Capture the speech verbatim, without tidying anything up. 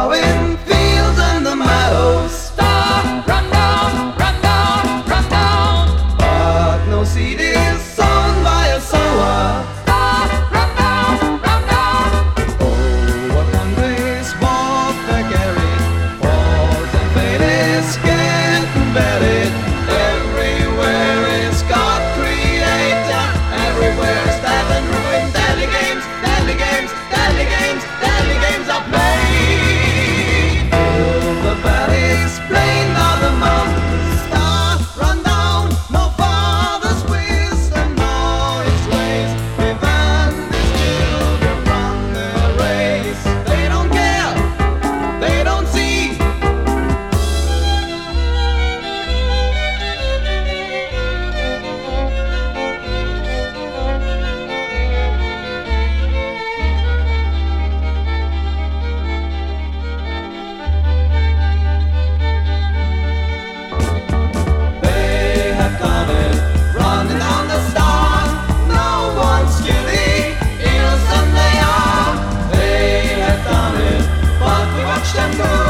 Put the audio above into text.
plowing fields and the meadows. Star, run down, run down, run down. But no seed is sown by a sower. Star, run down, run down. Oh, what countries both are carried, falls and faded, scant and buried. Everywhere is God creator, everywhere is death and ruin. Deadly games, deadly games, deadly games, deadly games are played. Fill the valleys, plain are the mountains. Star, run down, no father's wisdom nor his ways. Prevent these children from their race. They don't care, they don't see. They have come in, running down the star. No one's guilty, innocent they are. They have done it, but we watch them go.